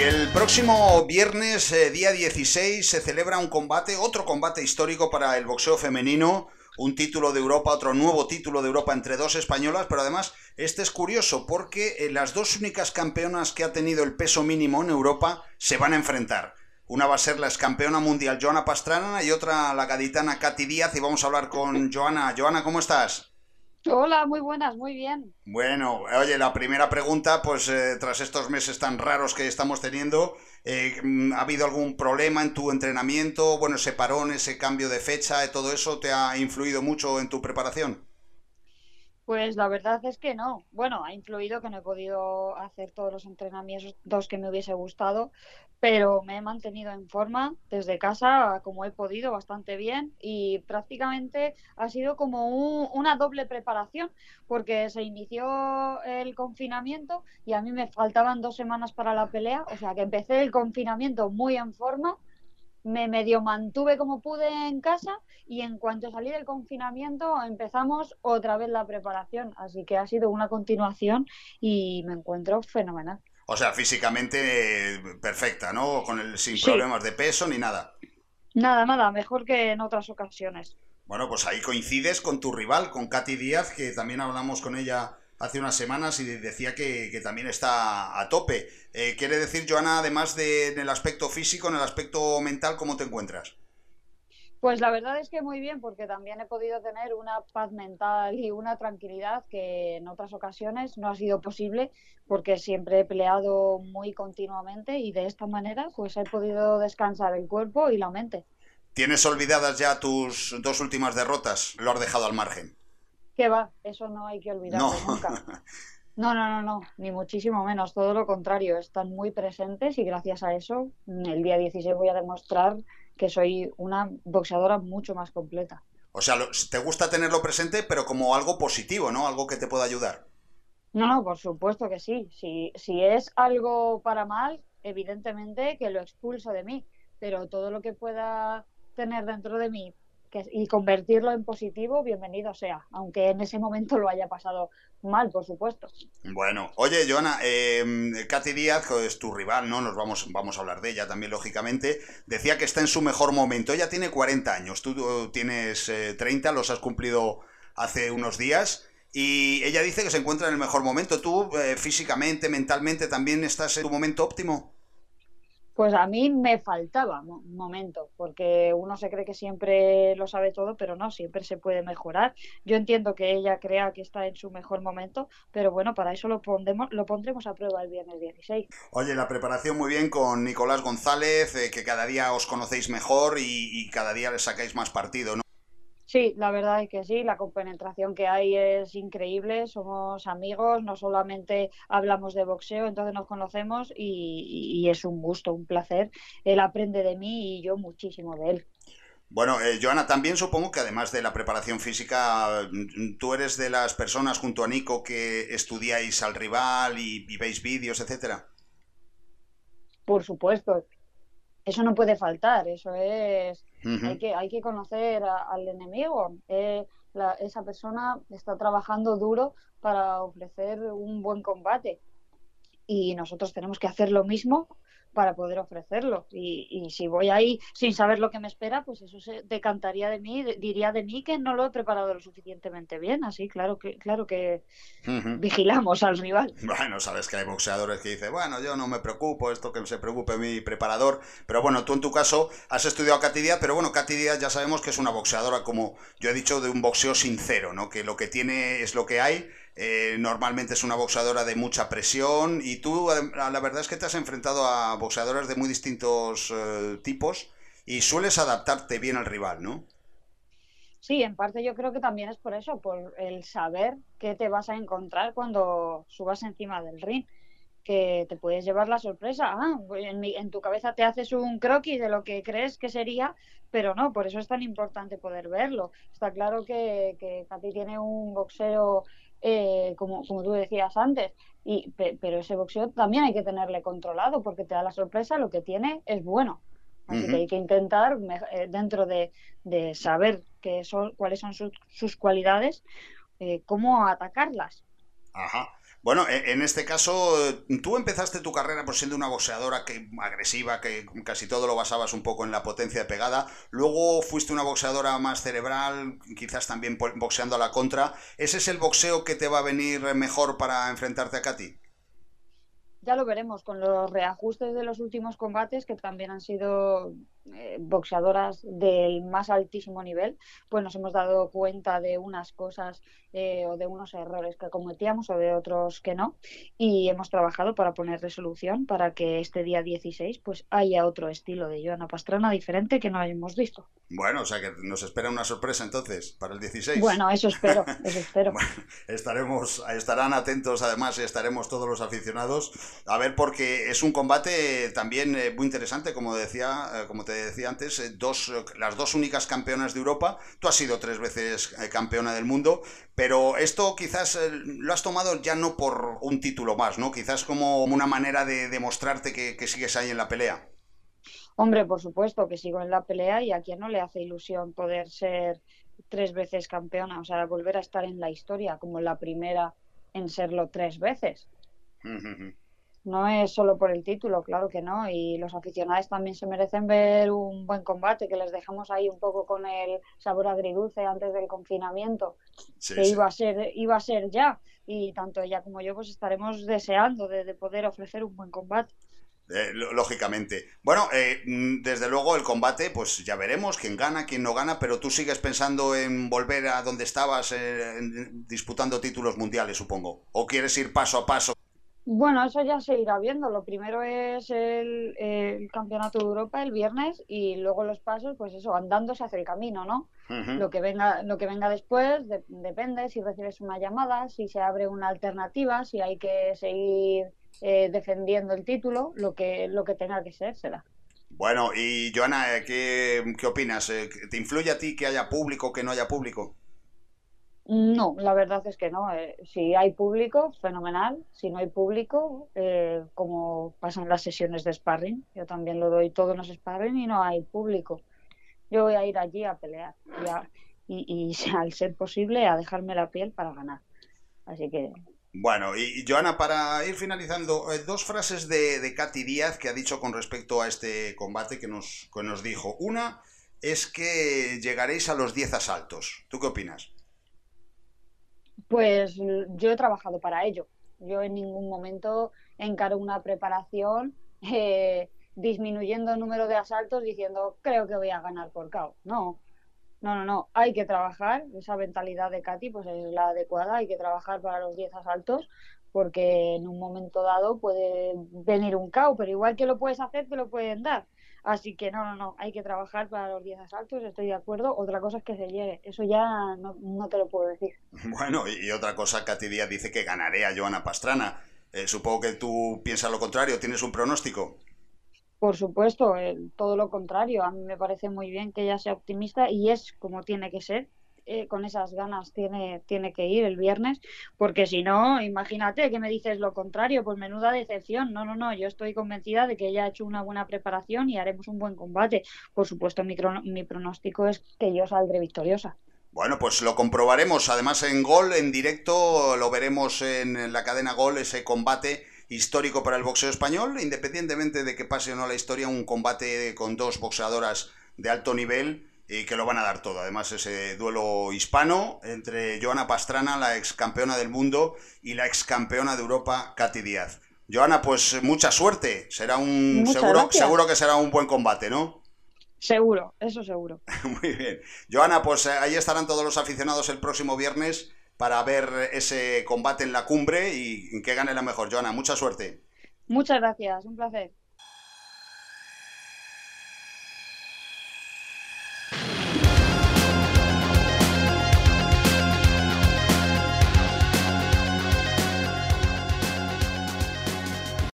El próximo viernes, día 16, se celebra otro combate histórico para el boxeo femenino, un título de Europa, otro nuevo título de Europa entre dos españolas, pero además este es curioso porque las dos únicas campeonas que ha tenido el peso mínimo en Europa se van a enfrentar. Una va a ser la excampeona mundial Joana Pastrana y otra la gaditana Katy Díaz, y vamos a hablar con Joana. Joana, ¿cómo estás? Hola, muy buenas, muy bien. Bueno, oye, la primera pregunta, pues tras estos meses tan raros que estamos teniendo, ¿ha habido algún problema en tu entrenamiento? Bueno, ese parón, ese cambio de fecha, ¿todo eso te ha influido mucho en tu preparación? Pues la verdad es que no. Bueno, ha influido que no he podido hacer todos los entrenamientos que me hubiese gustado, pero me he mantenido en forma desde casa como he podido, bastante bien, y prácticamente ha sido como una doble preparación, porque se inició el confinamiento y a mí me faltaban 2 semanas para la pelea, o sea que empecé el confinamiento muy en forma. Me medio mantuve como pude en casa y en cuanto salí del confinamiento empezamos otra vez la preparación, así que ha sido una continuación y me encuentro fenomenal. O sea, físicamente perfecta, ¿no? Sin Sí, problemas de peso ni nada. nada, nada, mejor que en otras ocasiones. Bueno, pues ahí coincides con tu rival, con Katy Díaz, que también hablamos con ella hace unas semanas y decía que también está a tope. Quiere decir, Joana, además en el aspecto físico, en el aspecto mental, ¿cómo te encuentras? Pues la verdad es que muy bien, porque también he podido tener una paz mental y una tranquilidad que en otras ocasiones no ha sido posible, porque siempre he peleado muy continuamente y de esta manera pues he podido descansar el cuerpo y la mente. ¿Tienes olvidadas ya tus dos últimas derrotas? ¿Lo has dejado al margen? ¿Qué va? Eso no hay que No. olvidarlo nunca. No, no, no, no, ni muchísimo menos, todo lo contrario, están muy presentes y gracias a eso el día 16 voy a demostrar que soy una boxeadora mucho más completa. O sea, te gusta tenerlo presente, pero como algo positivo, ¿no? Algo que te pueda ayudar. No, no, por supuesto que sí. Si es algo para mal, evidentemente que lo expulso de mí, pero todo lo que pueda tener dentro de mí y convertirlo en positivo, bienvenido sea, aunque en ese momento lo haya pasado mal, por supuesto. Bueno, oye, Joana, Katy Díaz, que es tu rival, ¿no? Vamos a hablar de ella también, lógicamente. Decía que está en su mejor momento. Ella tiene 40 años, tú tienes 30, los has cumplido hace unos días. Y ella dice que se encuentra en el mejor momento. ¿Tú físicamente, mentalmente, también estás en tu momento óptimo? Pues a mí me faltaba un momento, porque uno se cree que siempre lo sabe todo, pero no, siempre se puede mejorar. Yo entiendo que ella crea que está en su mejor momento, pero bueno, para eso lo pondremos a prueba el viernes 16. Oye, la preparación muy bien con Nicolás González, que cada día os conocéis mejor y cada día le sacáis más partido, ¿no? Sí, la verdad es que sí, la compenetración que hay es increíble, somos amigos, no solamente hablamos de boxeo, entonces nos conocemos y es un gusto, un placer. Él aprende de mí y yo muchísimo de él. Bueno, Joana, también supongo que además de la preparación física, tú eres de las personas junto a Nico que estudiáis al rival y veis vídeos, etcétera. Por supuesto, eso no puede faltar, eso es, Ujú. hay que conocer al enemigo. Esa persona está trabajando duro para ofrecer un buen combate y nosotros tenemos que hacer lo mismo para poder ofrecerlo. Y si voy ahí sin saber lo que me espera, pues eso se decantaría de mí, diría de mí que no lo he preparado lo suficientemente bien. Así, claro que Ujú. vigilamos al rival. Bueno, sabes que hay boxeadores que dicen, bueno, yo no me preocupo, esto que se preocupe mi preparador. Pero bueno, tú en tu caso has estudiado Katy Díaz, pero bueno, Katy Díaz ya sabemos que es una boxeadora, como yo he dicho, de un boxeo sincero, ¿no? Que lo que tiene es lo que hay. Normalmente es una boxeadora de mucha presión y tú, la verdad es que te has enfrentado a boxeadoras de muy distintos tipos y sueles adaptarte bien al rival, ¿no? Sí, en parte yo creo que también es por eso, por el saber qué te vas a encontrar cuando subas encima del ring, que te puedes llevar la sorpresa. Ah, pues en tu cabeza te haces un croquis de lo que crees que sería, pero no, por eso es tan importante poder verlo. Está claro que Katy tiene un boxeo, como tú decías antes, pero ese boxeo también hay que tenerle controlado porque te da la sorpresa, lo que tiene es bueno. Así que Ujú. hay que intentar, dentro de saber cuáles son sus cualidades, cómo atacarlas. Ajá. Bueno, en este caso, tú empezaste tu carrera pues siendo una boxeadora agresiva, que casi todo lo basabas un poco en la potencia de pegada. Luego fuiste una boxeadora más cerebral, quizás también boxeando a la contra. ¿Ese es el boxeo que te va a venir mejor para enfrentarte a Katy? Ya lo veremos con los reajustes de los últimos combates, que también han sido boxeadoras del más altísimo nivel, pues nos hemos dado cuenta de unas cosas o de unos errores que cometíamos o de otros que no, y hemos trabajado para poner resolución para que este día 16 pues haya otro estilo de Joana Pastrana diferente que no hayamos visto. Bueno, o sea que nos espera una sorpresa entonces para el 16. Bueno, eso espero, eso espero. Bueno, estarán atentos además y estaremos todos los aficionados a ver porque es un combate también muy interesante, como te decía antes, las dos únicas campeonas de Europa. Tú has sido 3 veces campeona del mundo, pero esto quizás lo has tomado ya no por un título más, ¿no? Quizás como una manera de demostrarte que sigues ahí en la pelea. Hombre, por supuesto que sigo en la pelea y a quien no le hace ilusión poder ser 3 veces campeona, o sea, volver a estar en la historia como la primera en serlo 3 veces. No es solo por el título, claro que no, y los aficionados también se merecen ver un buen combate, que les dejamos ahí un poco con el sabor agridulce antes del confinamiento, Sí, que sí. iba a ser ya, y tanto ella como yo pues estaremos deseando de poder ofrecer un buen combate. Lógicamente. Bueno, desde luego el combate, pues ya veremos quién gana, quién no gana, pero tú sigues pensando en volver a donde estabas, disputando títulos mundiales, supongo. ¿O quieres ir paso a paso? Bueno, eso ya se irá viendo. Lo primero es el Campeonato de Europa el viernes y luego los pasos, pues eso, andando se hace el camino, ¿no? Uh -huh. Lo que venga después depende si recibes una llamada, si se abre una alternativa, si hay que seguir defendiendo el título, lo que tenga que ser será. Bueno, y Joana, ¿qué opinas? ¿Te influye a ti que haya público, que no haya público? No, la verdad es que no. Si hay público, fenomenal. Si no hay público, como pasan las sesiones de sparring, yo también lo doy todo en los sparring y no hay público. Yo voy a ir allí a pelear y al ser posible a dejarme la piel para ganar. Así que Bueno, y Joana, para ir finalizando, 2 frases de Katy Díaz que ha dicho con respecto a este combate que nos dijo. Una es que llegaréis a los 10 asaltos. ¿Tú qué opinas? pues yo he trabajado para ello. Yo en ningún momento encaro una preparación disminuyendo el número de asaltos diciendo creo que voy a ganar por KO. No, no, no, no. Hay que trabajar. Esa mentalidad de Katy pues es la adecuada. Hay que trabajar para los 10 asaltos porque en un momento dado puede venir un KO, pero igual que lo puedes hacer, te lo pueden dar. Así que no, no, no. Hay que trabajar para los 10 asaltos. Estoy de acuerdo. Otra cosa es que se llegue. Eso ya no te lo puedo decir. Bueno, y otra cosa, Katy Díaz dice que ganaré a Joana Pastrana. Supongo que tú piensas lo contrario, ¿tienes un pronóstico? Por supuesto, todo lo contrario. A mí me parece muy bien que ella sea optimista y es como tiene que ser. Con esas ganas tiene que ir el viernes, porque si no, imagínate que me dices lo contrario, pues menuda decepción. No, no, no, yo estoy convencida de que ella ha hecho una buena preparación y haremos un buen combate. Por supuesto, mi pronóstico es que yo saldré victoriosa. Bueno, pues lo comprobaremos. Además, en Gol, en directo, lo veremos en la cadena Gol, ese combate histórico para el boxeo español, independientemente de que pase o no la historia, un combate con 2 boxeadoras de alto nivel y que lo van a dar todo. Además, ese duelo hispano entre Joana Pastrana, la ex campeona del mundo, y la ex campeona de Europa, Katy Díaz. Joana, pues mucha suerte. Muchas gracias. Seguro que será un buen combate, ¿no? Seguro, eso seguro. Muy bien. Joana, pues ahí estarán todos los aficionados el próximo viernes para ver ese combate en la cumbre y que gane la mejor. Joana, mucha suerte. Muchas gracias, un placer.